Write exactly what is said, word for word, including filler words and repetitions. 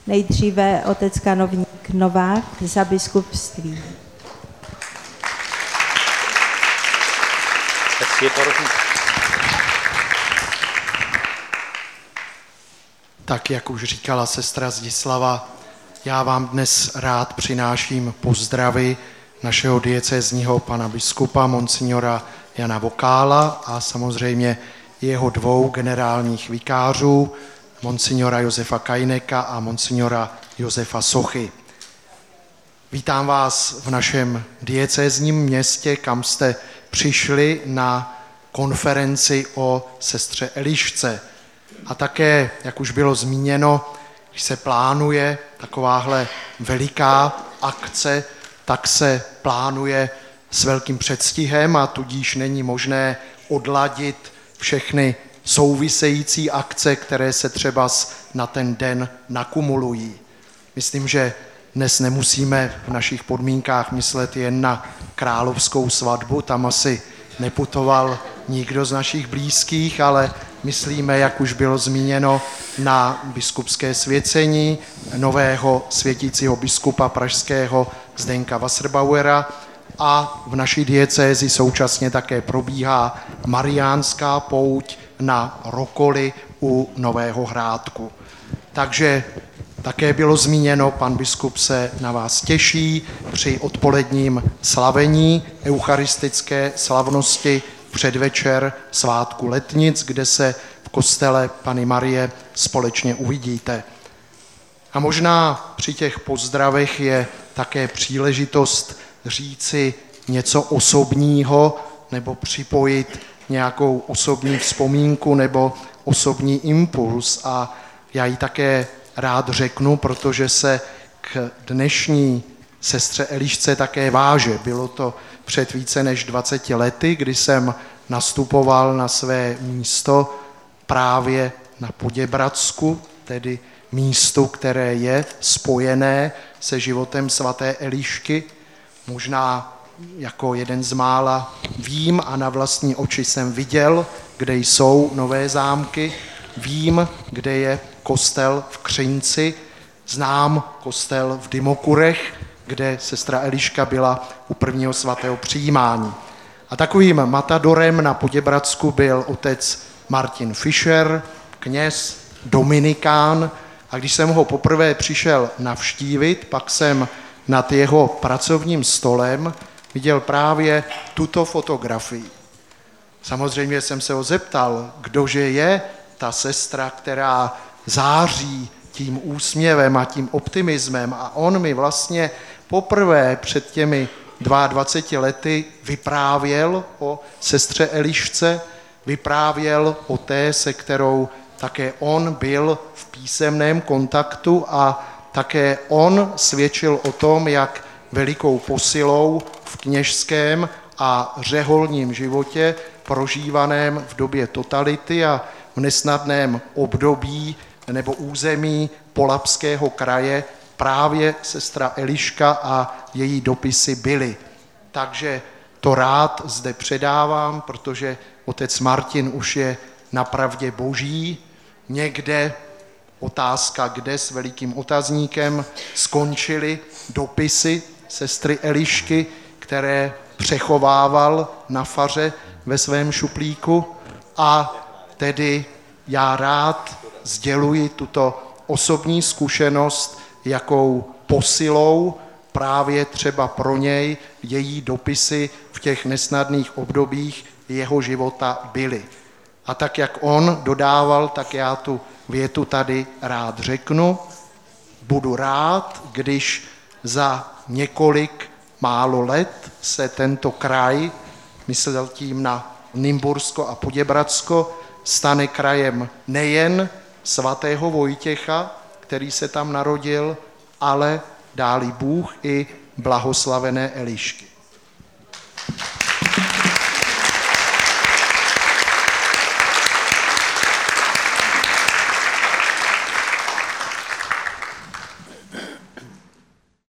Nejdříve otec kanovník Novák za biskupství. Tak, jak už říkala sestra Zdislava, já vám dnes rád přináším pozdravy našeho diecézního pana biskupa, monsignora Jana Vokála a samozřejmě jeho dvou generálních vikářů, monsignora Josefa Kajneka a monsignora Josefa Sochy. Vítám vás v našem diecézním městě, kam jste přišli na konferenci o sestře Elišce. A také, jak už bylo zmíněno, když se plánuje takováhle veliká akce, tak se plánuje s velkým předstihem a tudíž není možné odladit všechny související akce, které se třeba na ten den nakumulují. Myslím, že dnes nemusíme v našich podmínkách myslet jen na královskou svatbu, tam asi neputoval nikdo z našich blízkých, ale myslíme, jak už bylo zmíněno, na biskupské svěcení nového světícího biskupa pražského Zdenka Wasserbauera a v naší diecézi současně také probíhá mariánská pouť na Rokoli u Nového Hrádku. Takže také bylo zmíněno, pan biskup se na vás těší při odpoledním slavení eucharistické slavnosti předvečer svátku Letnic, kde se v kostele Panny Marie společně uvidíte. A možná při těch pozdravech je také příležitost říci něco osobního nebo připojit nějakou osobní vzpomínku nebo osobní impuls. A já ji také rád řeknu, protože se k dnešní sestře Elišce také váže. Bylo to před více než dvaceti lety, kdy jsem nastupoval na své místo právě na Poděbradsku, tedy místu, které je spojené se životem svaté Elišky. Možná jako jeden z mála vím a na vlastní oči jsem viděl, kde jsou Nové Zámky, vím, kde je kostel v Křinci, znám kostel v Dymokurech, kde sestra Eliška byla u prvního svatého přijímání. A takovým matadorem na Poděbradsku byl otec Martin Fischer, kněz, dominikán, a když jsem ho poprvé přišel navštívit, pak jsem nad jeho pracovním stolem viděl právě tuto fotografii. Samozřejmě jsem se ho zeptal, kdože je ta sestra, která září tím úsměvem a tím optimismem, a on mi vlastně poprvé před těmi dvaceti dvěma lety vyprávěl o sestře Elišce, vyprávěl o té, se kterou také on byl v písemném kontaktu a také on svědčil o tom, jak velikou posilou v kněžském a řeholním životě prožívaném v době totality a v nesnadném období nebo území Polabského kraje právě sestra Eliška a její dopisy byly. Takže to rád zde předávám, protože otec Martin už je napravdě boží. Někde, otázka kde, s velikým otazníkem, skončily dopisy sestry Elišky, které přechovával na faře ve svém šuplíku, a tedy já rád sděluji tuto osobní zkušenost, jakou posilou právě třeba pro něj její dopisy v těch nesnadných obdobích jeho života byly. A tak, jak on dodával, tak já tu větu tady rád řeknu. Budu rád, když za několik málo let se tento kraj, myslel tím na Nymbursko a Poděbradsko, stane krajem nejen svatého Vojtěcha, který se tam narodil, ale dá-li Bůh i blahoslavené Elišky.